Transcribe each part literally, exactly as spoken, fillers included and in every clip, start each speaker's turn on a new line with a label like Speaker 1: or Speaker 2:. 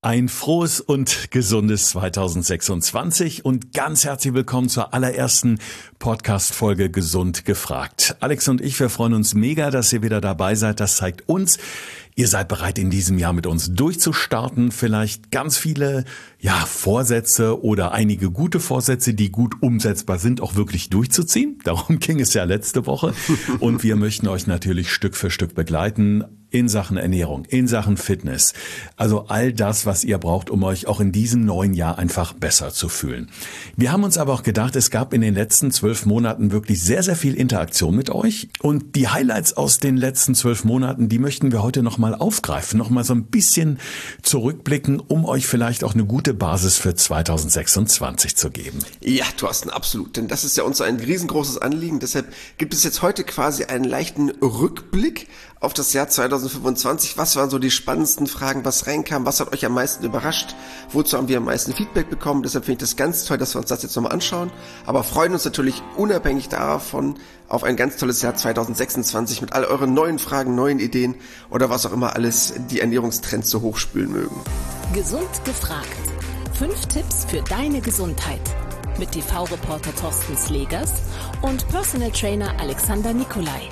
Speaker 1: Ein frohes und gesundes zweitausendsechsundzwanzig und ganz herzlich willkommen zur allerersten Podcast-Folge Gesund gefragt. Alex und ich, wir freuen uns mega, dass ihr wieder dabei seid. Das zeigt uns, ihr seid bereit, in diesem Jahr mit uns durchzustarten. Vielleicht ganz viele ja, Vorsätze oder einige gute Vorsätze, die gut umsetzbar sind, auch wirklich durchzuziehen. Darum ging es ja letzte Woche. Und wir möchten euch natürlich Stück für Stück begleiten in Sachen Ernährung, in Sachen Fitness. Also all das, was ihr braucht, um euch auch in diesem neuen Jahr einfach besser zu fühlen. Wir haben uns aber auch gedacht, es gab in den letzten zwölf Monaten wirklich sehr, sehr viel Interaktion mit euch. Und die Highlights aus den letzten zwölf Monaten, die möchten wir heute nochmal aufgreifen, nochmal so ein bisschen zurückblicken, um euch vielleicht auch eine gute Basis für zweitausendsechsundzwanzig zu geben.
Speaker 2: Ja, Thorsten, absolut. Denn das ist ja uns ein riesengroßes Anliegen. Deshalb gibt es jetzt heute quasi einen leichten Rückblick auf das Jahr zweitausendfünfundzwanzig. Was waren so die spannendsten Fragen, was reinkam, was hat euch am meisten überrascht, wozu haben wir am meisten Feedback bekommen. Deshalb finde ich das ganz toll, dass wir uns das jetzt nochmal anschauen, aber freuen uns natürlich unabhängig davon auf ein ganz tolles Jahr zweitausendsechsundzwanzig mit all euren neuen Fragen, neuen Ideen oder was auch immer alles die Ernährungstrends so hochspülen mögen.
Speaker 3: Gesund gefragt. Fünf Tipps für deine Gesundheit mit T V-Reporter Thorsten Slegers und Personal Trainer Alexander Nikolai.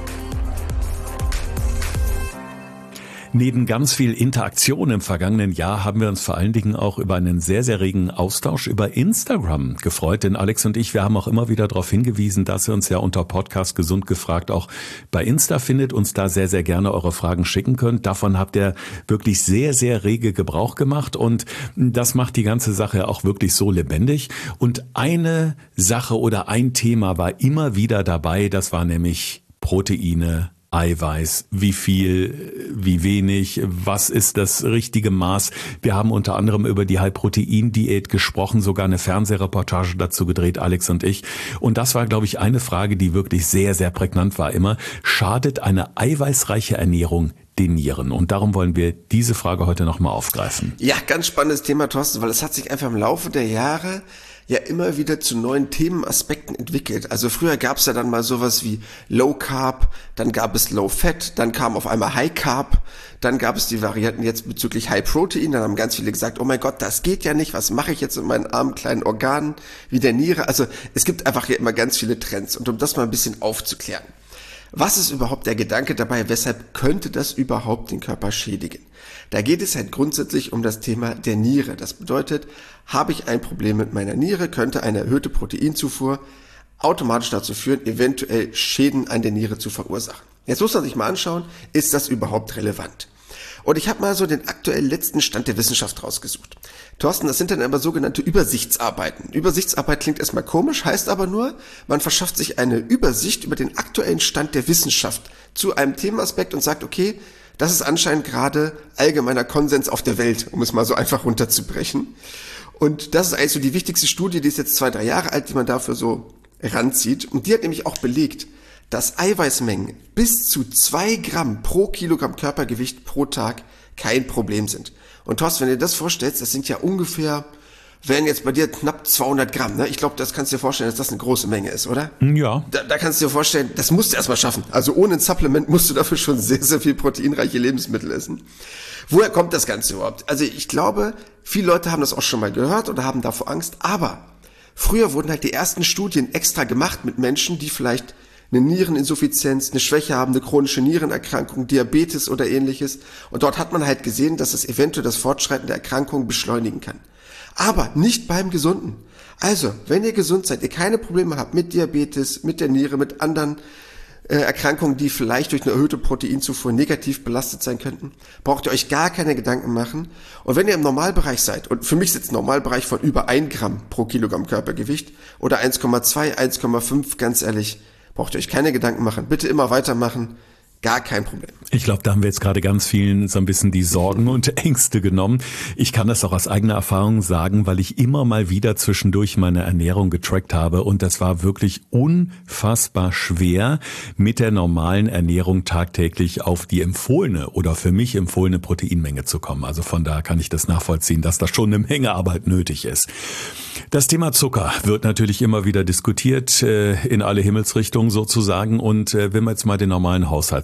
Speaker 1: Neben ganz viel Interaktion im vergangenen Jahr haben wir uns vor allen Dingen auch über einen sehr, sehr regen Austausch über Instagram gefreut. Denn Alex und ich, wir haben auch immer wieder darauf hingewiesen, dass ihr uns ja unter Podcast Gesund gefragt auch bei Insta findet, uns da sehr, sehr gerne eure Fragen schicken könnt. Davon habt ihr wirklich sehr, sehr rege Gebrauch gemacht und das macht die ganze Sache auch wirklich so lebendig. Und eine Sache oder ein Thema war immer wieder dabei, das war nämlich Proteine, Eiweiß, wie viel, wie wenig, was ist das richtige Maß? Wir haben unter anderem über die High-Protein-Diät gesprochen, sogar eine Fernsehreportage dazu gedreht, Alex und ich. Und das war, glaube ich, eine Frage, die wirklich sehr, sehr prägnant war immer. Schadet eine eiweißreiche Ernährung den Nieren? Und darum wollen wir diese Frage heute nochmal aufgreifen.
Speaker 2: Ja, ganz spannendes Thema, Thorsten, weil es hat sich einfach im Laufe der Jahre ja immer wieder zu neuen Themenaspekten entwickelt. Also früher gab es ja dann mal sowas wie Low Carb, dann gab es Low Fat, dann kam auf einmal High Carb, dann gab es die Varianten jetzt bezüglich High Protein, dann haben ganz viele gesagt, oh mein Gott, das geht ja nicht, was mache ich jetzt mit meinen armen kleinen Organen wie der Niere? Also es gibt einfach hier immer ganz viele Trends und um das mal ein bisschen aufzuklären. Was ist überhaupt der Gedanke dabei? Weshalb könnte das überhaupt den Körper schädigen? Da geht es halt grundsätzlich um das Thema der Niere. Das bedeutet, habe ich ein Problem mit meiner Niere, könnte eine erhöhte Proteinzufuhr automatisch dazu führen, eventuell Schäden an der Niere zu verursachen. Jetzt muss man sich mal anschauen, ist das überhaupt relevant? Und ich habe mal so den aktuellen letzten Stand der Wissenschaft rausgesucht. Thorsten, das sind dann aber sogenannte Übersichtsarbeiten. Übersichtsarbeit klingt erstmal komisch, heißt aber nur, man verschafft sich eine Übersicht über den aktuellen Stand der Wissenschaft zu einem Themenaspekt und sagt, okay, das ist anscheinend gerade allgemeiner Konsens auf der Welt, um es mal so einfach runterzubrechen. Und das ist eigentlich so die wichtigste Studie, die ist jetzt zwei, drei Jahre alt, die man dafür so ranzieht. Und die hat nämlich auch belegt, dass Eiweißmengen bis zu zwei Gramm pro Kilogramm Körpergewicht pro Tag kein Problem sind. Und Thorsten, wenn du dir das vorstellst, das sind ja ungefähr, wären jetzt bei dir knapp zweihundert Gramm, ne? Ich glaube, das kannst du dir vorstellen, dass das eine große Menge ist, oder?
Speaker 1: Ja.
Speaker 2: Da, da kannst du dir vorstellen, das musst du erstmal schaffen. Also ohne ein Supplement musst du dafür schon sehr, sehr viel proteinreiche Lebensmittel essen. Woher kommt das Ganze überhaupt? Also ich glaube, viele Leute haben das auch schon mal gehört oder haben davor Angst, aber früher wurden halt die ersten Studien extra gemacht mit Menschen, die vielleicht eine Niereninsuffizienz, eine Schwäche haben, eine chronische Nierenerkrankung, Diabetes oder ähnliches. Und dort hat man halt gesehen, dass es eventuell das Fortschreiten der Erkrankung beschleunigen kann. Aber nicht beim Gesunden. Also, wenn ihr gesund seid, ihr keine Probleme habt mit Diabetes, mit der Niere, mit anderen äh, Erkrankungen, die vielleicht durch eine erhöhte Proteinzufuhr negativ belastet sein könnten, braucht ihr euch gar keine Gedanken machen. Und wenn ihr im Normalbereich seid, und für mich ist jetzt ein Normalbereich von über ein Gramm pro Kilogramm Körpergewicht oder eins Komma zwei, eins Komma fünf, ganz ehrlich, braucht ihr euch keine Gedanken machen. Bitte immer weitermachen. Gar kein Problem.
Speaker 1: Ich glaube, da haben wir jetzt gerade ganz vielen so ein bisschen die Sorgen und Ängste genommen. Ich kann das auch aus eigener Erfahrung sagen, weil ich immer mal wieder zwischendurch meine Ernährung getrackt habe und das war wirklich unfassbar schwer, mit der normalen Ernährung tagtäglich auf die empfohlene oder für mich empfohlene Proteinmenge zu kommen. Also von daher kann ich das nachvollziehen, dass da schon eine Menge Arbeit nötig ist. Das Thema Zucker wird natürlich immer wieder diskutiert, in alle Himmelsrichtungen sozusagen. Und wenn wir jetzt mal den normalen Haushalt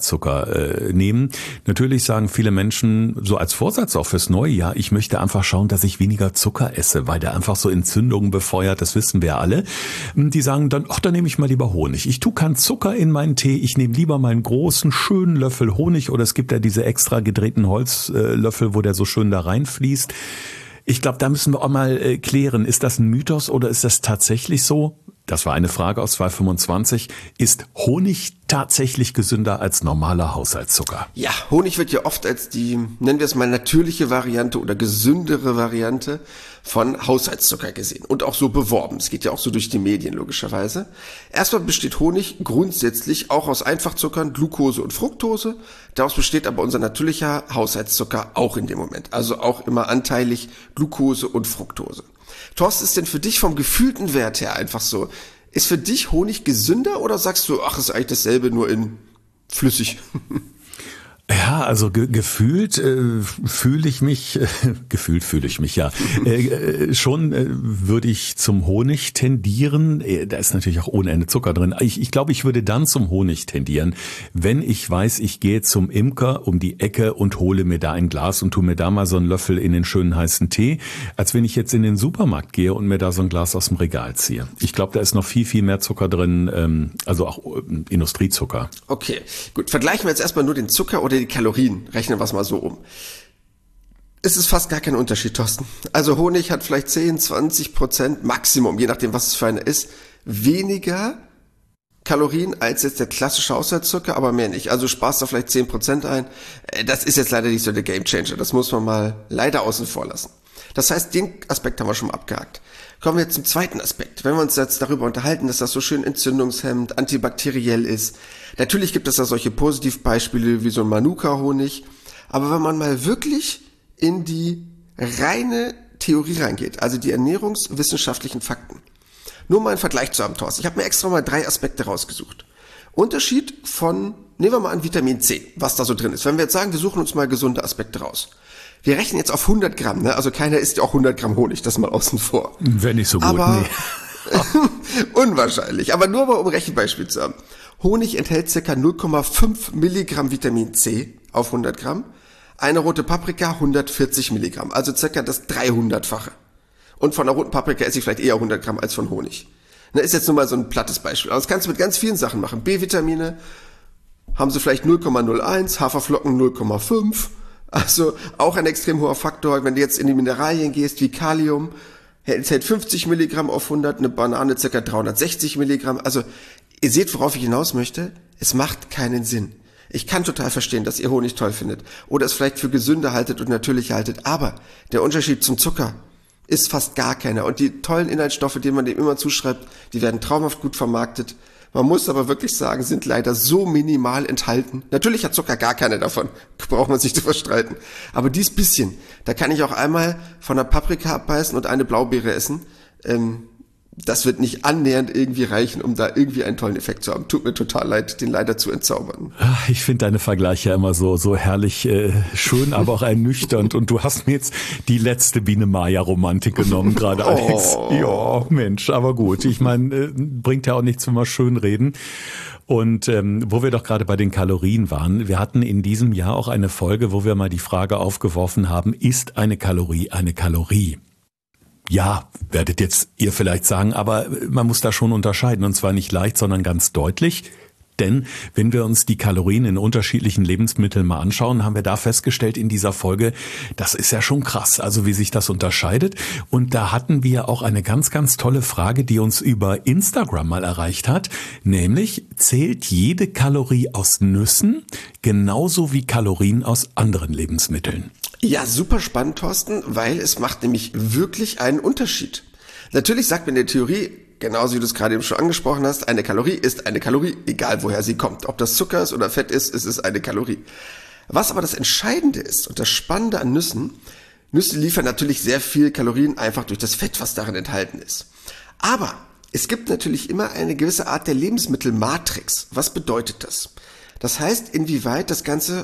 Speaker 1: Haushaltszucker äh, nehmen. Natürlich sagen viele Menschen so als Vorsatz auch fürs neue Jahr, ich möchte einfach schauen, dass ich weniger Zucker esse, weil der einfach so Entzündungen befeuert, das wissen wir alle. Die sagen dann, ach, dann nehme ich mal lieber Honig. Ich tue keinen Zucker in meinen Tee, ich nehme lieber meinen großen, schönen Löffel Honig oder es gibt ja diese extra gedrehten Holzlöffel, wo der so schön da reinfließt. Ich glaube, da müssen wir auch mal äh, klären, ist das ein Mythos oder ist das tatsächlich so? Das war eine Frage aus zwei fünfundzwanzig. Ist Honig tatsächlich gesünder als normaler Haushaltszucker?
Speaker 2: Ja, Honig wird ja oft als die, nennen wir es mal, natürliche Variante oder gesündere Variante von Haushaltszucker gesehen und auch so beworben. Es geht ja auch so durch die Medien logischerweise. Erstmal besteht Honig grundsätzlich auch aus Einfachzuckern, Glucose und Fructose. Daraus besteht aber unser natürlicher Haushaltszucker auch in dem Moment. Also auch immer anteilig Glucose und Fructose. Thorsten, ist denn für dich vom gefühlten Wert her einfach so, ist für dich Honig gesünder oder sagst du, ach, ist eigentlich dasselbe, nur in flüssig?
Speaker 1: Ja, also ge- gefühlt äh, fühle ich mich, äh, gefühlt fühle ich mich ja, äh, äh, schon äh, würde ich zum Honig tendieren. Äh, da ist natürlich auch ohne Ende Zucker drin. Ich, ich glaube, ich würde dann zum Honig tendieren, wenn ich weiß, ich gehe zum Imker um die Ecke und hole mir da ein Glas und tue mir da mal so einen Löffel in den schönen heißen Tee, als wenn ich jetzt in den Supermarkt gehe und mir da so ein Glas aus dem Regal ziehe. Ich glaube, da ist noch viel, viel mehr Zucker drin, ähm, also auch äh, Industriezucker.
Speaker 2: Okay, gut. Vergleichen wir jetzt erstmal nur den Zucker oder die Kalorien, rechnen wir es mal so um. Es ist fast gar kein Unterschied, Thorsten. Also Honig hat vielleicht zehn, zwanzig Prozent Maximum, je nachdem, was es für einer ist, weniger Kalorien als jetzt der klassische Haushaltszucker, aber mehr nicht. Also sparst da vielleicht zehn Prozent ein. Das ist jetzt leider nicht so der Gamechanger. Das muss man mal leider außen vor lassen. Das heißt, den Aspekt haben wir schon mal abgehakt. Kommen wir jetzt zum zweiten Aspekt. Wenn wir uns jetzt darüber unterhalten, dass das so schön entzündungshemmend, antibakteriell ist. Natürlich gibt es da solche Positivbeispiele wie so ein Manuka-Honig. Aber wenn man mal wirklich in die reine Theorie reingeht, also die ernährungswissenschaftlichen Fakten, nur mal einen Vergleich zu haben, Thorsten. Ich habe mir extra mal drei Aspekte rausgesucht. Unterschied von, nehmen wir mal an Vitamin C, was da so drin ist. Wenn wir jetzt sagen, wir suchen uns mal gesunde Aspekte raus. Wir rechnen jetzt auf hundert Gramm, ne? Also keiner isst ja auch hundert Gramm Honig, das mal außen vor.
Speaker 1: Wäre nicht so gut,
Speaker 2: aber,
Speaker 1: nee.
Speaker 2: Unwahrscheinlich, aber nur mal um Rechenbeispiel zu haben. Honig enthält ca. null Komma fünf Milligramm Vitamin C auf hundert Gramm. Eine rote Paprika hundertvierzig Milligramm, also ca. das dreihundertfache. Und von der roten Paprika esse ich vielleicht eher hundert Gramm als von Honig. Ne, ist jetzt nur mal so ein plattes Beispiel. Aber das kannst du mit ganz vielen Sachen machen. B-Vitamine haben sie vielleicht null Komma null eins, Haferflocken null Komma fünf. Also auch ein extrem hoher Faktor. Wenn du jetzt in die Mineralien gehst, wie Kalium, enthält fünfzig Milligramm auf hundert, eine Banane ca. dreihundertsechzig Milligramm. Also ihr seht, worauf ich hinaus möchte. Es macht keinen Sinn. Ich kann total verstehen, dass ihr Honig toll findet oder es vielleicht für gesünder haltet und natürlich haltet. Aber der Unterschied zum Zucker ist fast gar keiner. Und die tollen Inhaltsstoffe, die man dem immer zuschreibt, die werden traumhaft gut vermarktet. Man muss aber wirklich sagen, sind leider so minimal enthalten. Natürlich hat Zucker gar keine davon, braucht man sich zu verstreiten. Aber dies bisschen, da kann ich auch einmal von einer Paprika abbeißen und eine Blaubeere essen. Ähm, das wird nicht annähernd irgendwie reichen, um da irgendwie einen tollen Effekt zu haben. Tut mir total leid, den leider zu entzaubern.
Speaker 1: Ich finde deine Vergleiche immer so so herrlich äh, schön, aber auch ernüchternd. Und du hast mir jetzt die letzte Biene Maya-Romantik genommen, gerade Alex.
Speaker 2: Oh.
Speaker 1: Ja, Mensch, aber gut. Ich meine, äh, bringt ja auch nichts, wenn wir schön reden. Und ähm, wo wir doch gerade bei den Kalorien waren, wir hatten in diesem Jahr auch eine Folge, wo wir mal die Frage aufgeworfen haben, ist eine Kalorie eine Kalorie? Ja, werdet jetzt ihr vielleicht sagen, aber man muss da schon unterscheiden und zwar nicht leicht, sondern ganz deutlich. Denn wenn wir uns die Kalorien in unterschiedlichen Lebensmitteln mal anschauen, haben wir da festgestellt in dieser Folge, das ist ja schon krass, also wie sich das unterscheidet. Und da hatten wir auch eine ganz, ganz tolle Frage, die uns über Instagram mal erreicht hat, nämlich zählt jede Kalorie aus Nüssen genauso wie Kalorien aus anderen Lebensmitteln?
Speaker 2: Ja, super spannend, Thorsten, weil es macht nämlich wirklich einen Unterschied. Natürlich sagt man in der Theorie, genauso wie du es gerade eben schon angesprochen hast, eine Kalorie ist eine Kalorie, egal woher sie kommt. Ob das Zucker ist oder Fett ist, es ist eine Kalorie. Was aber das Entscheidende ist und das Spannende an Nüssen, Nüsse liefern natürlich sehr viel Kalorien einfach durch das Fett, was darin enthalten ist. Aber es gibt natürlich immer eine gewisse Art der Lebensmittelmatrix. Was bedeutet das? Das heißt, inwieweit das Ganze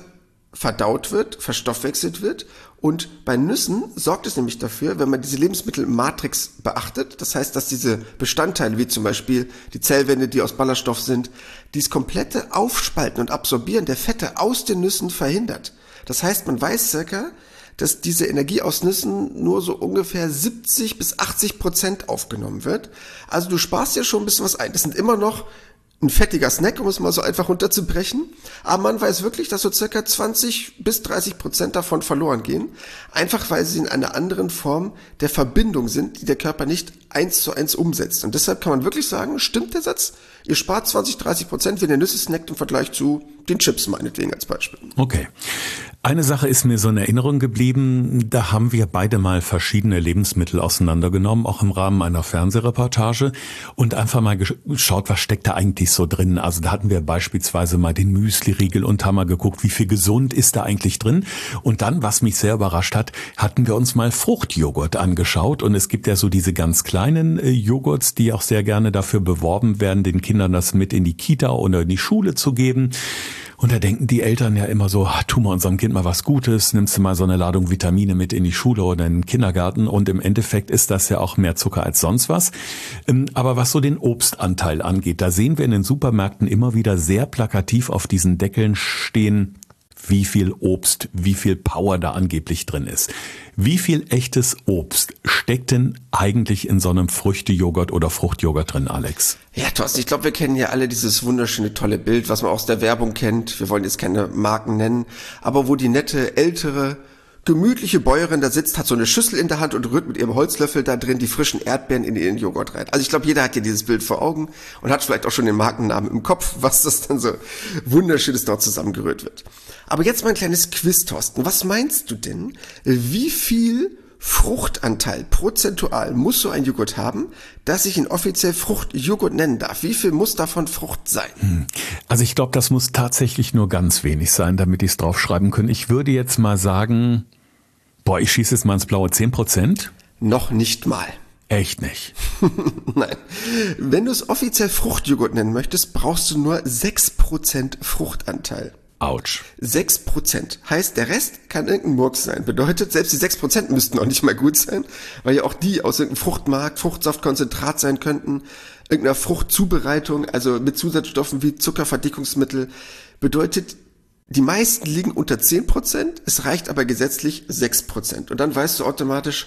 Speaker 2: verdaut wird, verstoffwechselt wird. Und bei Nüssen sorgt es nämlich dafür, wenn man diese Lebensmittelmatrix beachtet, das heißt, dass diese Bestandteile, wie zum Beispiel die Zellwände, die aus Ballaststoff sind, dieses komplette Aufspalten und Absorbieren der Fette aus den Nüssen verhindert. Das heißt, man weiß circa, dass diese Energie aus Nüssen nur so ungefähr siebzig bis achtzig Prozent aufgenommen wird. Also du sparst ja schon ein bisschen was ein. Das sind immer noch ein fettiger Snack, um es mal so einfach runterzubrechen. Aber man weiß wirklich, dass so circa zwanzig bis dreißig Prozent davon verloren gehen. Einfach weil sie in einer anderen Form der Verbindung sind, die der Körper nicht eins zu eins umsetzt. Und deshalb kann man wirklich sagen, stimmt der Satz? Ihr spart zwanzig, dreißig Prozent, wenn ihr Nüsse snackt im Vergleich zu den Chips meinetwegen als Beispiel.
Speaker 1: Okay. Eine Sache ist mir so in Erinnerung geblieben, da haben wir beide mal verschiedene Lebensmittel auseinandergenommen, auch im Rahmen einer Fernsehreportage und einfach mal geschaut, was steckt da eigentlich so drin. Also da hatten wir beispielsweise mal den Müsli-Riegel und haben mal geguckt, wie viel gesund ist da eigentlich drin. Und dann, was mich sehr überrascht hat, hatten wir uns mal Fruchtjoghurt angeschaut und es gibt ja so diese ganz kleinen äh, Joghurts, die auch sehr gerne dafür beworben werden, den Kindern das mit in die Kita oder in die Schule zu geben. Und da denken die Eltern ja immer so, tu mal unserem Kind mal was Gutes, nimmst du mal so eine Ladung Vitamine mit in die Schule oder in den Kindergarten und im Endeffekt ist das ja auch mehr Zucker als sonst was. Aber was so den Obstanteil angeht, da sehen wir in den Supermärkten immer wieder sehr plakativ auf diesen Deckeln stehen, wie viel Obst, wie viel Power da angeblich drin ist. Wie viel echtes Obst steckt denn eigentlich in so einem Früchtejoghurt oder Fruchtjoghurt drin, Alex?
Speaker 2: Ja, Thorsten, ich glaube, wir kennen ja alle dieses wunderschöne, tolle Bild, was man aus der Werbung kennt. Wir wollen jetzt keine Marken nennen, aber wo die nette, ältere, gemütliche Bäuerin da sitzt, hat so eine Schüssel in der Hand und rührt mit ihrem Holzlöffel da drin die frischen Erdbeeren in ihren Joghurt rein. Also ich glaube, jeder hat ja dieses Bild vor Augen und hat vielleicht auch schon den Markennamen im Kopf, was das dann so wunderschönes dort zusammengerührt wird. Aber jetzt mal ein kleines Quiz, Thorsten. Was meinst du denn, wie viel Fruchtanteil prozentual muss so ein Joghurt haben, dass ich ihn offiziell Fruchtjoghurt nennen darf? Wie viel muss davon Frucht sein?
Speaker 1: Also ich glaube, das muss tatsächlich nur ganz wenig sein, damit ich es draufschreiben kann. Ich würde jetzt mal sagen, boah, ich schieße jetzt mal ins Blaue, zehn Prozent?
Speaker 2: Noch nicht mal.
Speaker 1: Echt nicht?
Speaker 2: Nein. Wenn du es offiziell Fruchtjoghurt nennen möchtest, brauchst du nur sechs Prozent Fruchtanteil.
Speaker 1: Autsch.
Speaker 2: sechs Prozent. Heißt, der Rest kann irgendein Murks sein. Bedeutet, selbst die sechs Prozent müssten auch nicht mal gut sein, weil ja auch die aus irgendeinem Fruchtmark, Fruchtsaftkonzentrat sein könnten, irgendeiner Fruchtzubereitung, also mit Zusatzstoffen wie Zuckerverdickungsmittel. Bedeutet, die meisten liegen unter zehn Prozent, es reicht aber gesetzlich sechs Prozent. Und dann weißt du automatisch,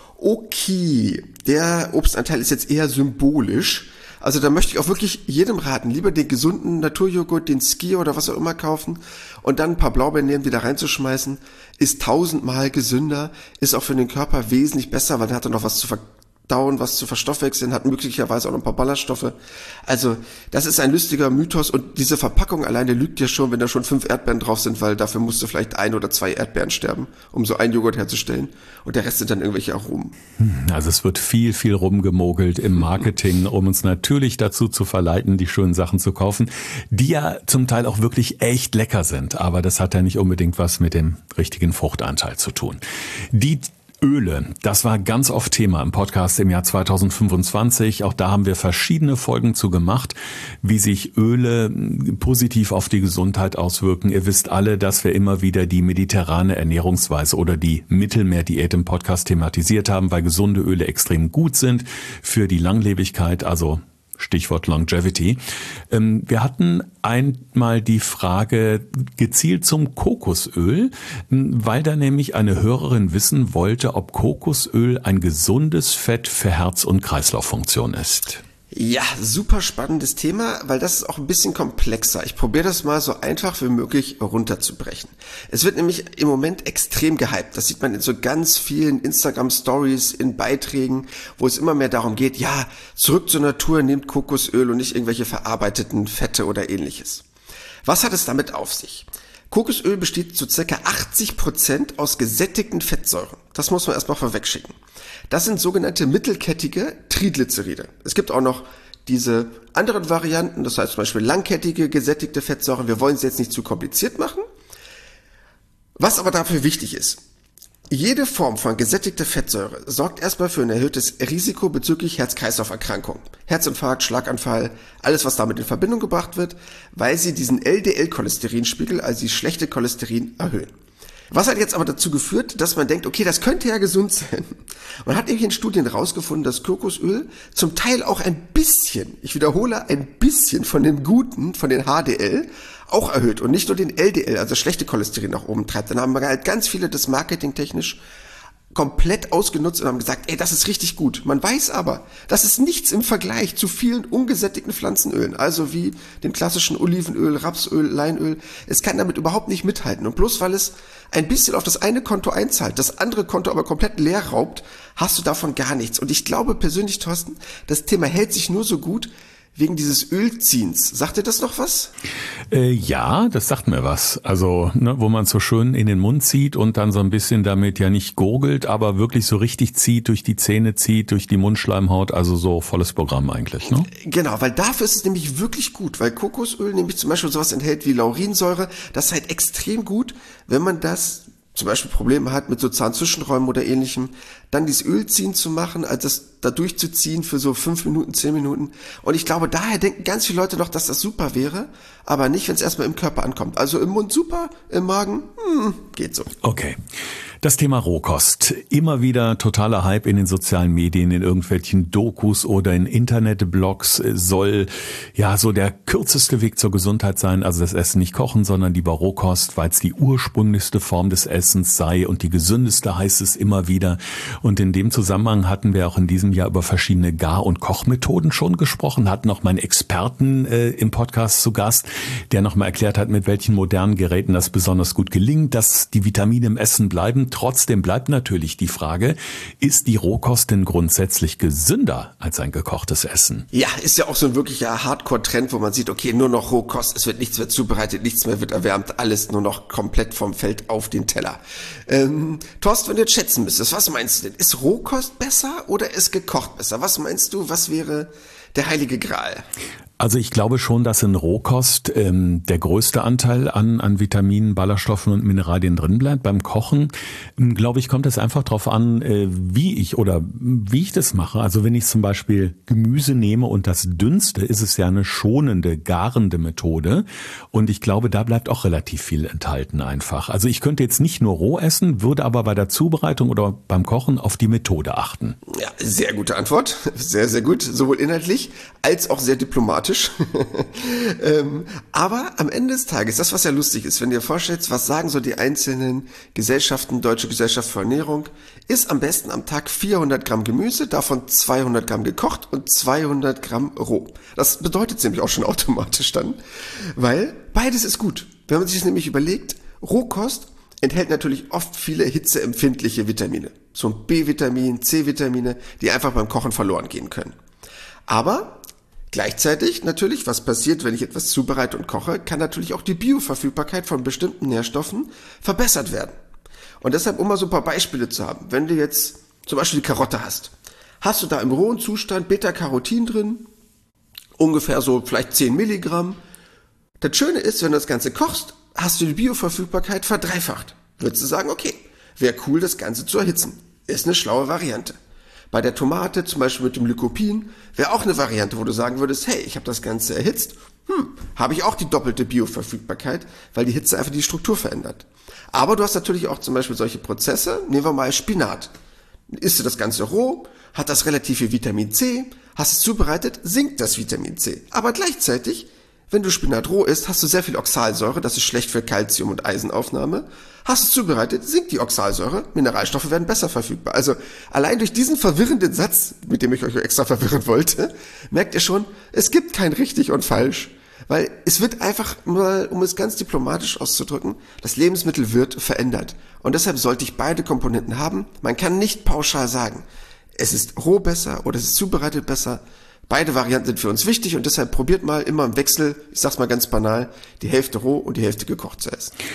Speaker 2: okay, der Obstanteil ist jetzt eher symbolisch. Also da möchte ich auch wirklich jedem raten, lieber den gesunden Naturjoghurt, den Skier oder was auch immer kaufen und dann ein paar Blaubeeren nehmen, die da reinzuschmeißen, ist tausendmal gesünder, ist auch für den Körper wesentlich besser, weil dann hat er noch was zu verdauen, was zu verstoffwechseln, hat möglicherweise auch noch ein paar Ballaststoffe. Also das ist ein lustiger Mythos und diese Verpackung alleine lügt ja schon, wenn da schon fünf Erdbeeren drauf sind, weil dafür musst du vielleicht ein oder zwei Erdbeeren sterben, um so einen Joghurt herzustellen und der Rest sind dann irgendwelche Aromen.
Speaker 1: Also es wird viel, viel rumgemogelt im Marketing, um uns natürlich dazu zu verleiten, die schönen Sachen zu kaufen, die ja zum Teil auch wirklich echt lecker sind, aber das hat ja nicht unbedingt was mit dem richtigen Fruchtanteil zu tun. Die Öle, das war ganz oft Thema im Podcast im Jahr zweitausendfünfundzwanzig. Auch da haben wir verschiedene Folgen zu gemacht, wie sich Öle positiv auf die Gesundheit auswirken. Ihr wisst alle, dass wir immer wieder die mediterrane Ernährungsweise oder die Mittelmeerdiät im Podcast thematisiert haben, weil gesunde Öle extrem gut sind für die Langlebigkeit, also Stichwort Longevity. Wir hatten einmal die Frage gezielt zum Kokosöl, weil da nämlich eine Hörerin wissen wollte, ob Kokosöl ein gesundes Fett für Herz- und Kreislauffunktion ist.
Speaker 2: Ja, super spannendes Thema, weil das ist auch ein bisschen komplexer. Ich probiere das mal so einfach wie möglich runterzubrechen. Es wird nämlich im Moment extrem gehypt. Das sieht man in so ganz vielen Instagram-Stories, in Beiträgen, wo es immer mehr darum geht, ja, zurück zur Natur, nehmt Kokosöl und nicht irgendwelche verarbeiteten Fette oder ähnliches. Was hat es damit auf sich? Kokosöl besteht zu ca. achtzig Prozent aus gesättigten Fettsäuren. Das muss man erstmal vorwegschicken. Das sind sogenannte mittelkettige Triglyceride. Es gibt auch noch diese anderen Varianten, das heißt zum Beispiel langkettige gesättigte Fettsäuren. Wir wollen es jetzt nicht zu kompliziert machen. Was aber dafür wichtig ist, Jede Form von gesättigter Fettsäure sorgt erstmal für ein erhöhtes Risiko bezüglich Herz-Kreislauf-Erkrankungen. Herzinfarkt, Schlaganfall, alles was damit in Verbindung gebracht wird, weil sie diesen L D L-Cholesterinspiegel, also die schlechte Cholesterin, erhöhen. Was hat jetzt aber dazu geführt, dass man denkt, okay, das könnte ja gesund sein. Man hat nämlich in Studien herausgefunden, dass Kokosöl zum Teil auch ein bisschen, ich wiederhole, ein bisschen von dem Guten, von den H D L, auch erhöht und nicht nur den L D L, also schlechte Cholesterin nach oben treibt. Dann haben wir halt ganz viele das marketingtechnisch komplett ausgenutzt und haben gesagt, ey, das ist richtig gut. Man weiß aber, das ist nichts im Vergleich zu vielen ungesättigten Pflanzenölen, also wie dem klassischen Olivenöl, Rapsöl, Leinöl. Es kann damit überhaupt nicht mithalten. Und bloß weil es ein bisschen auf das eine Konto einzahlt, das andere Konto aber komplett leer raubt, hast du davon gar nichts. Und ich glaube persönlich, Thorsten, das Thema hält sich nur so gut wegen dieses Ölziehens. Sagt dir das noch was?
Speaker 1: Äh, ja, das sagt mir was. Also, ne, wo man so schön in den Mund zieht und dann so ein bisschen damit ja nicht gurgelt, aber wirklich so richtig zieht, durch die Zähne zieht, durch die Mundschleimhaut. Also so volles Programm eigentlich, ne?
Speaker 2: Genau, weil dafür ist es nämlich wirklich gut, weil Kokosöl nämlich zum Beispiel sowas enthält wie Laurinsäure. Das ist halt extrem gut, wenn man das zum Beispiel Probleme hat mit so Zahnzwischenräumen oder ähnlichem, dann dieses Öl ziehen zu machen, also das da durchzuziehen für so fünf Minuten, zehn Minuten. Und ich glaube, daher denken ganz viele Leute noch, dass das super wäre, aber nicht, wenn es erstmal im Körper ankommt. Also im Mund super, im Magen, hm, geht so.
Speaker 1: Okay. Das Thema Rohkost. Immer wieder totaler Hype in den sozialen Medien, in irgendwelchen Dokus oder in Internetblogs soll ja so der kürzeste Weg zur Gesundheit sein. Also das Essen nicht kochen, sondern lieber Rohkost, weil es die ursprünglichste Form des Essens sei und die gesündeste, heißt es immer wieder. Und in dem Zusammenhang hatten wir auch in diesem Jahr über verschiedene Gar- und Kochmethoden schon gesprochen, hatten auch meinen Experten äh, im Podcast zu Gast, der nochmal erklärt hat, mit welchen modernen Geräten das besonders gut gelingt, dass die Vitamine im Essen bleiben. Trotzdem bleibt natürlich die Frage, ist die Rohkost denn grundsätzlich gesünder als ein gekochtes Essen?
Speaker 2: Ja, ist ja auch so ein wirklicher Hardcore-Trend, wo man sieht, okay, nur noch Rohkost, es wird nichts mehr zubereitet, nichts mehr wird erwärmt, alles nur noch komplett vom Feld auf den Teller. Ähm, Thorsten, wenn du jetzt schätzen müsstest, was meinst du denn? Ist Rohkost besser oder ist gekocht besser? Was meinst du, was wäre der heilige Gral?
Speaker 1: Also ich glaube schon, dass in Rohkost ähm, der größte Anteil an an Vitaminen, Ballaststoffen und Mineralien drin bleibt. Beim Kochen, ähm, glaube ich, kommt es einfach darauf an, äh, wie ich oder wie ich das mache. Also wenn ich zum Beispiel Gemüse nehme und das dünste, ist es ja eine schonende, garende Methode. Und ich glaube, da bleibt auch relativ viel enthalten einfach. Also ich könnte jetzt nicht nur roh essen, würde aber bei der Zubereitung oder beim Kochen auf die Methode achten.
Speaker 2: Ja, sehr gute Antwort. Sehr, sehr gut. Sowohl inhaltlich als auch sehr diplomatisch. ähm, aber am Ende des Tages, das was ja lustig ist, wenn du dir vorstellst, was sagen so die einzelnen Gesellschaften, Deutsche Gesellschaft für Ernährung, ist am besten am Tag vierhundert Gramm Gemüse, davon zweihundert Gramm gekocht und zweihundert Gramm roh. Das bedeutet nämlich auch schon automatisch dann, weil beides ist gut. Wenn man sich das nämlich überlegt, Rohkost enthält natürlich oft viele hitzeempfindliche Vitamine, so ein B-Vitamin, C-Vitamine, die einfach beim Kochen verloren gehen können. Aber gleichzeitig natürlich, was passiert, wenn ich etwas zubereite und koche, kann natürlich auch die Bioverfügbarkeit von bestimmten Nährstoffen verbessert werden. Und deshalb, um mal so ein paar Beispiele zu haben, wenn du jetzt zum Beispiel die Karotte hast, hast du da im rohen Zustand Beta-Carotin drin, ungefähr so vielleicht zehn Milligramm. Das Schöne ist, wenn du das Ganze kochst, hast du die Bioverfügbarkeit verdreifacht. Würdest du sagen, okay, wäre cool, das Ganze zu erhitzen. Ist eine schlaue Variante. Bei der Tomate, zum Beispiel mit dem Lycopin, wäre auch eine Variante, wo du sagen würdest, hey, ich habe das Ganze erhitzt, hm, habe ich auch die doppelte Bioverfügbarkeit, weil die Hitze einfach die Struktur verändert. Aber du hast natürlich auch zum Beispiel solche Prozesse, nehmen wir mal Spinat. Isst du das Ganze roh, hat das relativ viel Vitamin C, hast es zubereitet, sinkt das Vitamin C. Aber gleichzeitig, wenn du Spinat roh isst, hast du sehr viel Oxalsäure, das ist schlecht für Kalzium- und Eisenaufnahme. Hast es zubereitet, sinkt die Oxalsäure, Mineralstoffe werden besser verfügbar. Also allein durch diesen verwirrenden Satz, mit dem ich euch extra verwirren wollte, merkt ihr schon, es gibt kein richtig und falsch. Weil es wird einfach mal, um es ganz diplomatisch auszudrücken, das Lebensmittel wird verändert. Und deshalb sollte ich beide Komponenten haben. Man kann nicht pauschal sagen, es ist roh besser oder es ist zubereitet besser. Beide Varianten sind für uns wichtig und deshalb probiert mal immer im Wechsel, ich sag's mal ganz banal, die Hälfte roh und die Hälfte gekocht zu essen.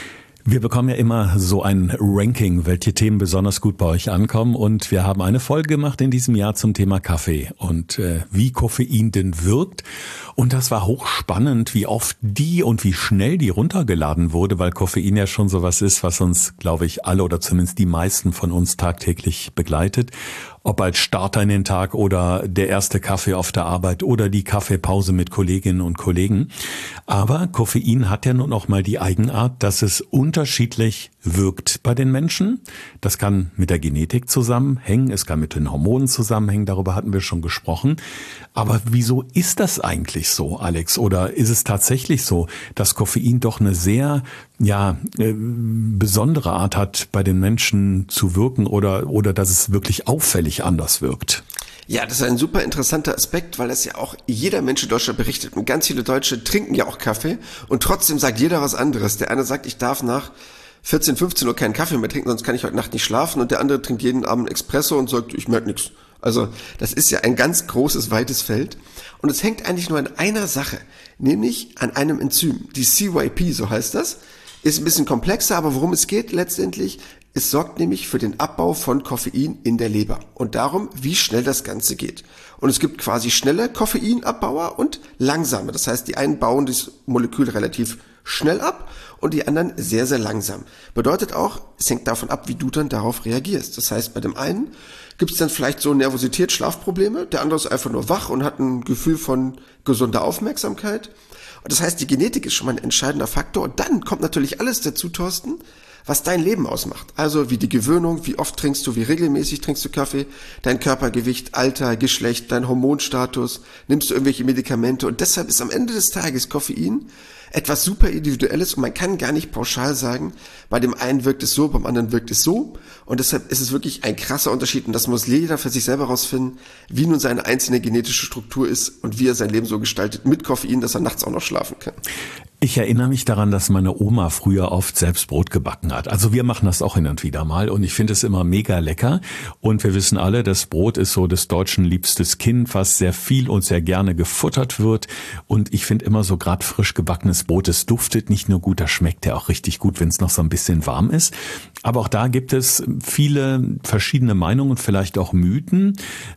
Speaker 1: Wir bekommen ja immer so ein Ranking, welche Themen besonders gut bei euch ankommen, und wir haben eine Folge gemacht in diesem Jahr zum Thema Kaffee und äh, wie Koffein denn wirkt. Und das war hochspannend, wie oft die und wie schnell die runtergeladen wurde, weil Koffein ja schon sowas ist, was uns, glaube ich, alle oder zumindest die meisten von uns tagtäglich begleitet. Ob als Starter in den Tag oder der erste Kaffee auf der Arbeit oder die Kaffeepause mit Kolleginnen und Kollegen. Aber Koffein hat ja nun auch mal die Eigenart, dass es unterschiedlich wirkt bei den Menschen. Das kann mit der Genetik zusammenhängen, es kann mit den Hormonen zusammenhängen, darüber hatten wir schon gesprochen. Aber wieso ist das eigentlich so, Alex? Oder ist es tatsächlich so, dass Koffein doch eine sehr ja äh, besondere Art hat, bei den Menschen zu wirken, oder oder dass es wirklich auffällig anders wirkt?
Speaker 2: Ja, das ist ein super interessanter Aspekt, weil das ja auch jeder Mensch in Deutschland berichtet. Und ganz viele Deutsche trinken ja auch Kaffee und trotzdem sagt jeder was anderes. Der eine sagt, ich darf nach vierzehn, fünfzehn Uhr keinen Kaffee mehr trinken, sonst kann ich heute Nacht nicht schlafen. Und der andere trinkt jeden Abend Espresso und sagt, ich merke nichts. Also das ist ja ein ganz großes, weites Feld. Und es hängt eigentlich nur an einer Sache, nämlich an einem Enzym. Die C Y P, so heißt das. Ist ein bisschen komplexer, aber worum es geht letztendlich, es sorgt nämlich für den Abbau von Koffein in der Leber und darum, wie schnell das Ganze geht. Und es gibt quasi schnelle Koffeinabbauer und langsame. Das heißt, die einen bauen das Molekül relativ schnell ab und die anderen sehr, sehr langsam. Bedeutet auch, es hängt davon ab, wie du dann darauf reagierst. Das heißt, bei dem einen gibt es dann vielleicht so Nervosität, Schlafprobleme, der andere ist einfach nur wach und hat ein Gefühl von gesunder Aufmerksamkeit. Und das heißt, die Genetik ist schon mal ein entscheidender Faktor. Und dann kommt natürlich alles dazu, Thorsten, was dein Leben ausmacht. Also wie die Gewöhnung, wie oft trinkst du, wie regelmäßig trinkst du Kaffee, dein Körpergewicht, Alter, Geschlecht, dein Hormonstatus, nimmst du irgendwelche Medikamente. Und deshalb ist am Ende des Tages Koffein etwas super Individuelles und man kann gar nicht pauschal sagen, bei dem einen wirkt es so, beim anderen wirkt es so. Und deshalb ist es wirklich ein krasser Unterschied und das muss jeder für sich selber rausfinden, wie nun seine einzelne genetische Struktur ist und wie er sein Leben so gestaltet mit Koffein, dass er nachts auch noch schlafen kann.
Speaker 1: Ich erinnere mich daran, dass meine Oma früher oft selbst Brot gebacken hat. Also wir machen das auch hin und wieder mal und ich finde es immer mega lecker. Und wir wissen alle, das Brot ist so des Deutschen liebstes Kind, was sehr viel und sehr gerne gefuttert wird. Und ich finde immer so gerade frisch gebackenes Brot, es duftet nicht nur gut, das schmeckt ja auch richtig gut, wenn es noch so ein bisschen warm ist. Aber auch da gibt es viele verschiedene Meinungen, vielleicht auch Mythen,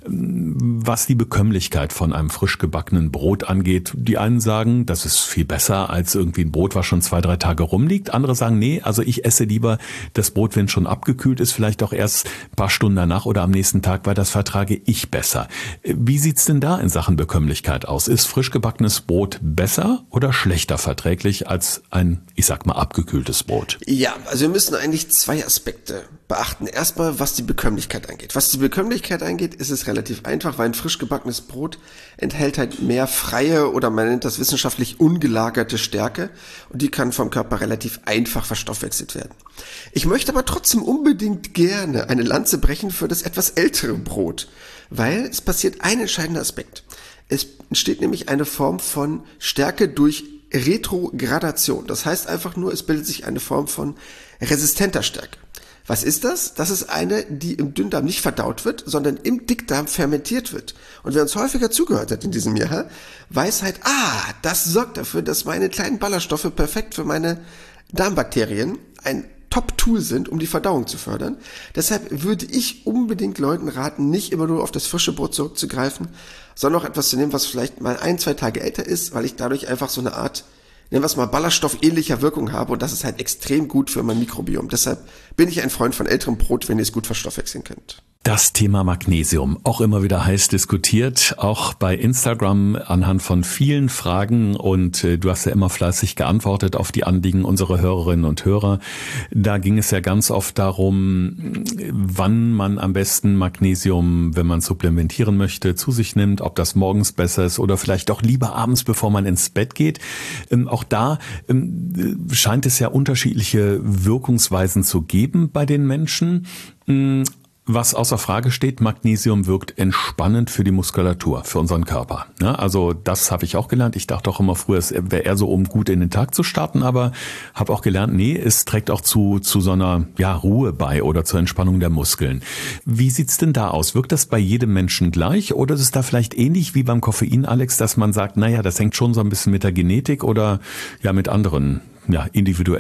Speaker 1: was die Bekömmlichkeit von einem frisch gebackenen Brot angeht. Die einen sagen, das ist viel besser als irgendwie ein Brot, was schon zwei, drei Tage rumliegt. Andere sagen, nee, also ich esse lieber das Brot, wenn es schon abgekühlt ist, vielleicht auch erst ein paar Stunden danach oder am nächsten Tag, weil das vertrage ich besser. Wie sieht's denn da in Sachen Bekömmlichkeit aus? Ist frisch gebackenes Brot besser oder schlechter verträglich als ein, ich sag mal, abgekühltes Brot?
Speaker 2: Ja, also wir müssen eigentlich zwei Aspekte beachten. Erstmal, was die Bekömmlichkeit angeht. Was die Bekömmlichkeit angeht, ist es relativ einfach, weil ein frisch gebackenes Brot enthält halt mehr freie oder man nennt das wissenschaftlich ungelagerte Stärke und die kann vom Körper relativ einfach verstoffwechselt werden. Ich möchte aber trotzdem unbedingt gerne eine Lanze brechen für das etwas ältere Brot, weil es passiert ein entscheidender Aspekt. Es entsteht nämlich eine Form von Stärke durch Retrogradation. Das heißt einfach nur, es bildet sich eine Form von resistenter Stärke. Was ist das? Das ist eine, die im Dünndarm nicht verdaut wird, sondern im Dickdarm fermentiert wird. Und wer uns häufiger zugehört hat in diesem Jahr, weiß halt, ah, das sorgt dafür, dass meine kleinen Ballaststoffe perfekt für meine Darmbakterien ein Top-Tool sind, um die Verdauung zu fördern. Deshalb würde ich unbedingt Leuten raten, nicht immer nur auf das frische Brot zurückzugreifen, sondern auch etwas zu nehmen, was vielleicht mal ein, zwei Tage älter ist, weil ich dadurch einfach so eine Art, nennen wir es mal, ballaststoffähnlicher Wirkung habe und das ist halt extrem gut für mein Mikrobiom. Deshalb bin ich ein Freund von älterem Brot, wenn ihr es gut verstoffwechseln könnt.
Speaker 1: Das Thema Magnesium, auch immer wieder heiß diskutiert, auch bei Instagram anhand von vielen Fragen und äh, du hast ja immer fleißig geantwortet auf die Anliegen unserer Hörerinnen und Hörer. Da ging es ja ganz oft darum, wann man am besten Magnesium, wenn man supplementieren möchte, zu sich nimmt, ob das morgens besser ist oder vielleicht auch lieber abends, bevor man ins Bett geht. Ähm, auch da ähm, scheint es ja unterschiedliche Wirkungsweisen zu geben bei den Menschen. Ähm, Was außer Frage steht, Magnesium wirkt entspannend für die Muskulatur, für unseren Körper. Ja, also das habe ich auch gelernt. Ich dachte auch immer früher, es wäre eher so, um gut in den Tag zu starten, aber habe auch gelernt, nee, es trägt auch zu zu so einer ja, Ruhe bei oder zur Entspannung der Muskeln. Wie sieht's denn da aus? Wirkt das bei jedem Menschen gleich oder ist es da vielleicht ähnlich wie beim Koffein, Alex, dass man sagt, naja, das hängt schon so ein bisschen mit der Genetik oder ja mit anderen ja, individuellen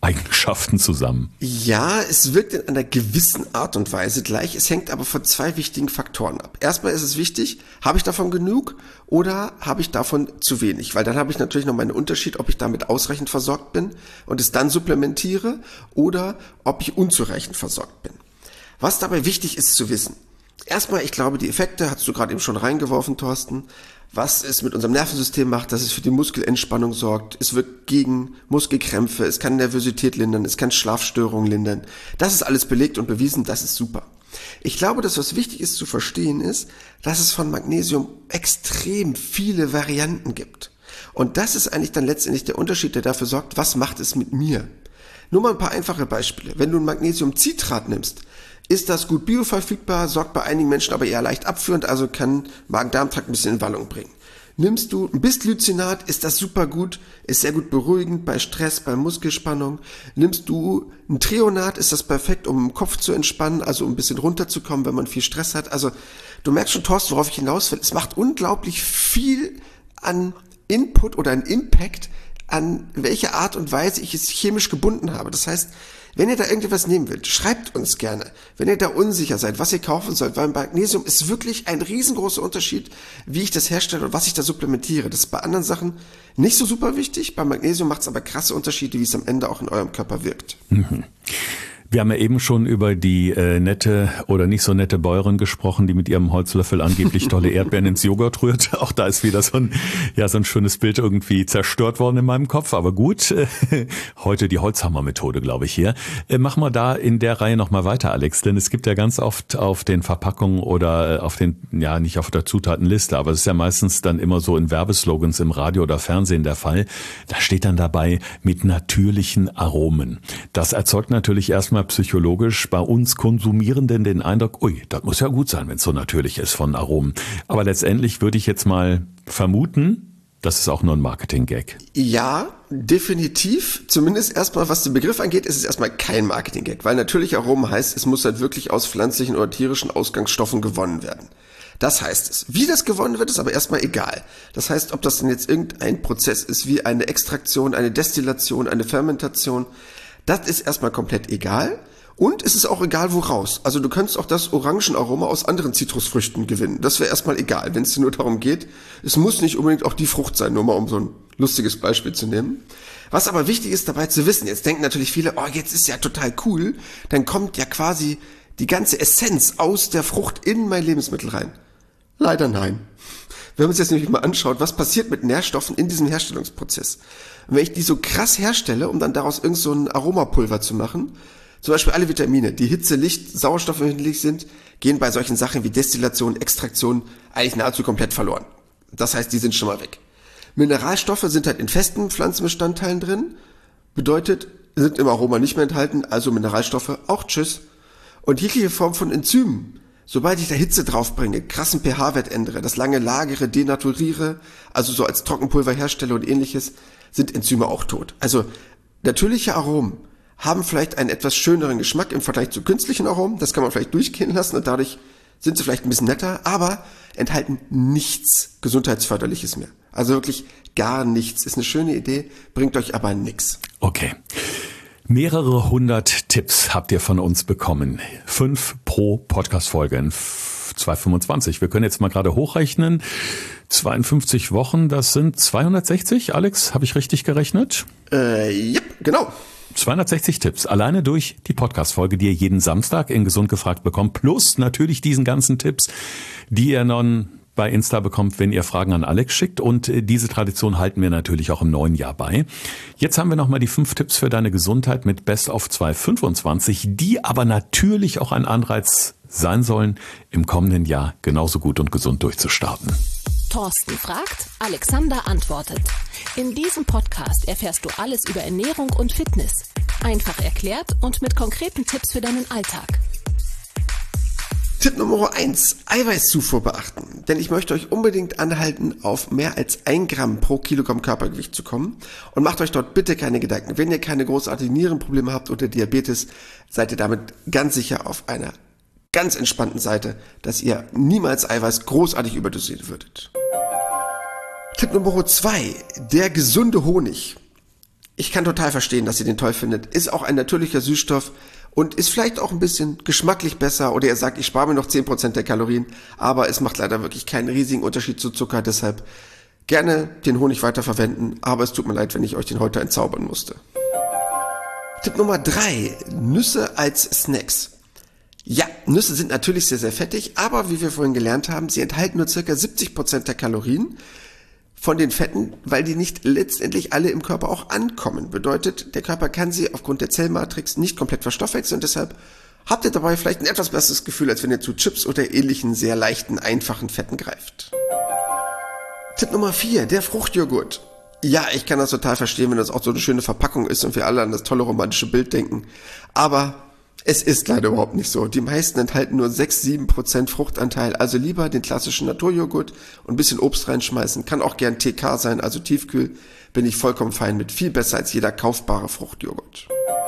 Speaker 1: Eigenschaften zusammen?
Speaker 2: Ja, es wirkt in einer gewissen Art und Weise gleich. Es hängt aber von zwei wichtigen Faktoren ab. Erstmal ist es wichtig, habe ich davon genug oder habe ich davon zu wenig? Weil dann habe ich natürlich noch meinen Unterschied, ob ich damit ausreichend versorgt bin und es dann supplementiere oder ob ich unzureichend versorgt bin. Was dabei wichtig ist zu wissen. Erstmal, ich glaube, die Effekte hast du gerade eben schon reingeworfen, Thorsten. Was es mit unserem Nervensystem macht, dass es für die Muskelentspannung sorgt. Es wirkt gegen Muskelkrämpfe, es kann Nervosität lindern, es kann Schlafstörungen lindern. Das ist alles belegt und bewiesen, das ist super. Ich glaube, dass was wichtig ist zu verstehen ist, dass es von Magnesium extrem viele Varianten gibt. Und das ist eigentlich dann letztendlich der Unterschied, der dafür sorgt, was macht es mit mir. Nur mal ein paar einfache Beispiele. Wenn du ein Magnesiumcitrat nimmst, ist das gut bioverfügbar, sorgt bei einigen Menschen aber eher leicht abführend, also kann Magen-Darm-Trakt ein bisschen in Wallung bringen. Nimmst du ein Bisglycinat, ist das super gut, ist sehr gut beruhigend bei Stress, bei Muskelspannung. Nimmst du ein Treonat, ist das perfekt, um den Kopf zu entspannen, also um ein bisschen runterzukommen, wenn man viel Stress hat. Also du merkst schon, Thorsten, worauf ich hinaus will. Es macht unglaublich viel an Input oder an Impact, an welche Art und Weise ich es chemisch gebunden habe. Das heißt, wenn ihr da irgendetwas nehmen wollt, schreibt uns gerne. Wenn ihr da unsicher seid, was ihr kaufen sollt, weil Magnesium ist wirklich ein riesengroßer Unterschied, wie ich das herstelle und was ich da supplementiere. Das ist bei anderen Sachen nicht so super wichtig. Bei Magnesium macht es aber krasse Unterschiede, wie es am Ende auch in eurem Körper wirkt.
Speaker 1: Mhm. Wir haben ja eben schon über die äh, nette oder nicht so nette Bäuerin gesprochen, die mit ihrem Holzlöffel angeblich tolle Erdbeeren ins Joghurt rührt. Auch da ist wieder so ein, ja, so ein schönes Bild irgendwie zerstört worden in meinem Kopf. Aber gut, äh, heute die Holzhammer-Methode, glaube ich hier. Äh, machen wir da in der Reihe nochmal weiter, Alex. Denn es gibt ja ganz oft auf den Verpackungen oder auf den, ja, nicht auf der Zutatenliste, aber es ist ja meistens dann immer so in Werbeslogans im Radio oder Fernsehen der Fall. Da steht dann dabei mit natürlichen Aromen. Das erzeugt natürlich erstmal psychologisch bei uns Konsumierenden den Eindruck, ui, das muss ja gut sein, wenn es so natürlich ist von Aromen. Aber letztendlich würde ich jetzt mal vermuten, das ist auch nur ein Marketing-Gag.
Speaker 2: Ja, definitiv. Zumindest erstmal, was den Begriff angeht, ist es erstmal kein Marketing-Gag, weil natürlich Aromen heißt, es muss halt wirklich aus pflanzlichen oder tierischen Ausgangsstoffen gewonnen werden. Das heißt es. Wie das gewonnen wird, ist aber erstmal egal. Das heißt, ob das denn jetzt irgendein Prozess ist, wie eine Extraktion, eine Destillation, eine Fermentation, das ist erstmal komplett egal. Und es ist auch egal, woraus. Also du könntest auch das Orangenaroma aus anderen Zitrusfrüchten gewinnen. Das wäre erstmal egal, wenn es dir nur darum geht. Es muss nicht unbedingt auch die Frucht sein, nur mal um so ein lustiges Beispiel zu nehmen. Was aber wichtig ist dabei zu wissen, jetzt denken natürlich viele, oh, jetzt ist ja total cool, dann kommt ja quasi die ganze Essenz aus der Frucht in mein Lebensmittel rein. Leider nein. Wenn man uns jetzt nämlich mal anschaut, was passiert mit Nährstoffen in diesem Herstellungsprozess. Und wenn ich die so krass herstelle, um dann daraus irgend so ein Aromapulver zu machen, zum Beispiel alle Vitamine, die Hitze, Licht, Sauerstoffempfindlich sind, gehen bei solchen Sachen wie Destillation, Extraktion eigentlich nahezu komplett verloren. Das heißt, die sind schon mal weg. Mineralstoffe sind halt in festen Pflanzenbestandteilen drin, bedeutet, sind im Aroma nicht mehr enthalten, also Mineralstoffe auch tschüss. Und jegliche Form von Enzymen, sobald ich da Hitze draufbringe, krassen pH-Wert ändere, das lange lagere, denaturiere, also so als Trockenpulver herstelle und ähnliches, sind Enzyme auch tot. Also natürliche Aromen haben vielleicht einen etwas schöneren Geschmack im Vergleich zu künstlichen Aromen, das kann man vielleicht durchgehen lassen und dadurch sind sie vielleicht ein bisschen netter, aber enthalten nichts Gesundheitsförderliches mehr. Also wirklich gar nichts. Ist eine schöne Idee, bringt euch aber nix.
Speaker 1: Okay. Mehrere hundert Tipps habt ihr von uns bekommen. Fünf pro Podcast-Folge in zweihundertfünfundzwanzig. Wir können jetzt mal gerade hochrechnen. zweiundfünfzig Wochen, das sind zweihundertsechzig. Alex, habe ich richtig gerechnet?
Speaker 2: Äh, ja, genau.
Speaker 1: zweihundertsechzig Tipps, alleine durch die Podcast-Folge, die ihr jeden Samstag in Gesund gefragt bekommt, plus natürlich diesen ganzen Tipps, die ihr dann bei Insta bekommt, wenn ihr Fragen an Alex schickt. Und diese Tradition halten wir natürlich auch im neuen Jahr bei. Jetzt haben wir nochmal die fünf Tipps für deine Gesundheit mit Best of zweihundertfünfundzwanzig, die aber natürlich auch ein Anreiz sein sollen, im kommenden Jahr genauso gut und gesund durchzustarten.
Speaker 3: Thorsten fragt, Alexander antwortet. In diesem Podcast erfährst du alles über Ernährung und Fitness. Einfach erklärt und mit konkreten Tipps für deinen Alltag.
Speaker 2: Tipp Nummer eins, Eiweißzufuhr beachten. Denn ich möchte euch unbedingt anhalten, auf mehr als ein Gramm pro Kilogramm Körpergewicht zu kommen. Und macht euch dort bitte keine Gedanken. Wenn ihr keine großartigen Nierenprobleme habt oder Diabetes, seid ihr damit ganz sicher auf einer ganz entspannten Seite, dass ihr niemals Eiweiß großartig überdosieren würdet. Tipp Nummer zwei, der gesunde Honig. Ich kann total verstehen, dass ihr den toll findet. Ist auch ein natürlicher Süßstoff und ist vielleicht auch ein bisschen geschmacklich besser. Oder ihr sagt, ich spare mir noch zehn Prozent der Kalorien, aber es macht leider wirklich keinen riesigen Unterschied zu Zucker. Deshalb gerne den Honig weiterverwenden, aber es tut mir leid, wenn ich euch den heute entzaubern musste. Tipp Nummer drei. Nüsse als Snacks. Ja, Nüsse sind natürlich sehr, sehr fettig, aber wie wir vorhin gelernt haben, sie enthalten nur ca. siebzig Prozent der Kalorien von den Fetten, weil die nicht letztendlich alle im Körper auch ankommen. Bedeutet, der Körper kann sie aufgrund der Zellmatrix nicht komplett verstoffwechseln und deshalb habt ihr dabei vielleicht ein etwas besseres Gefühl, als wenn ihr zu Chips oder ähnlichen sehr leichten, einfachen Fetten greift. Tipp Nummer vier, der Fruchtjoghurt. Ja, ich kann das total verstehen, wenn das auch so eine schöne Verpackung ist und wir alle an das tolle romantische Bild denken. Aber es ist leider überhaupt nicht so. Die meisten enthalten nur sechs bis sieben Prozent Fruchtanteil, also lieber den klassischen Naturjoghurt und ein bisschen Obst reinschmeißen. Kann auch gern T K sein, also tiefkühl, bin ich vollkommen fein mit. Viel besser als jeder kaufbare Fruchtjoghurt.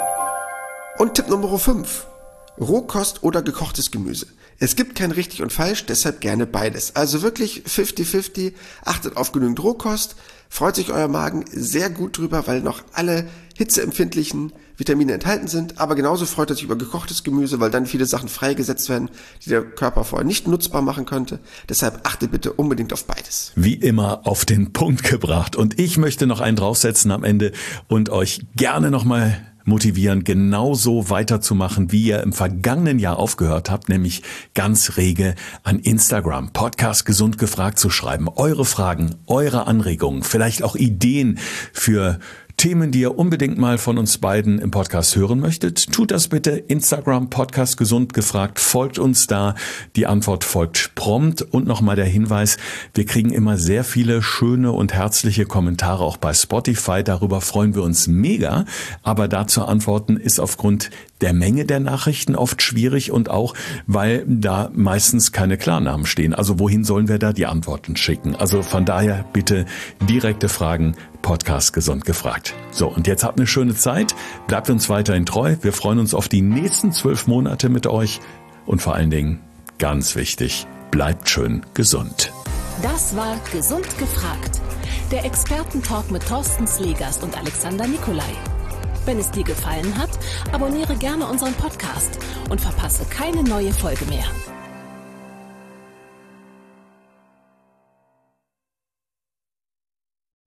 Speaker 2: Und Tipp Nummer fünf. Rohkost oder gekochtes Gemüse. Es gibt kein richtig und falsch, deshalb gerne beides. Also wirklich fifty fifty, achtet auf genügend Rohkost, freut sich euer Magen sehr gut drüber, weil noch alle hitzeempfindlichen Vitamine enthalten sind, aber genauso freut er sich über gekochtes Gemüse, weil dann viele Sachen freigesetzt werden, die der Körper vorher nicht nutzbar machen könnte. Deshalb achtet bitte unbedingt auf beides.
Speaker 1: Wie immer auf den Punkt gebracht. Und ich möchte noch einen draufsetzen am Ende und euch gerne nochmal motivieren, genauso weiterzumachen, wie ihr im vergangenen Jahr aufgehört habt, nämlich ganz rege an Instagram Podcast Gesund gefragt zu schreiben. Eure Fragen, eure Anregungen, vielleicht auch Ideen für Themen, die ihr unbedingt mal von uns beiden im Podcast hören möchtet, tut das bitte. Instagram Podcast Gesund gefragt, folgt uns da. Die Antwort folgt prompt. Und nochmal der Hinweis, wir kriegen immer sehr viele schöne und herzliche Kommentare auch bei Spotify. Darüber freuen wir uns mega. Aber da zu antworten ist aufgrund der Menge der Nachrichten oft schwierig und auch, weil da meistens keine Klarnamen stehen. Also wohin sollen wir da die Antworten schicken? Also von daher bitte direkte Fragen. Podcast Gesund gefragt. So, und jetzt habt eine schöne Zeit. Bleibt uns weiterhin treu. Wir freuen uns auf die nächsten zwölf Monate mit euch. Und vor allen Dingen, ganz wichtig, bleibt schön gesund.
Speaker 3: Das war Gesund gefragt. Der Expertentalk mit Thorsten Slegast und Alexander Nikolai. Wenn es dir gefallen hat, abonniere gerne unseren Podcast und verpasse keine neue Folge mehr.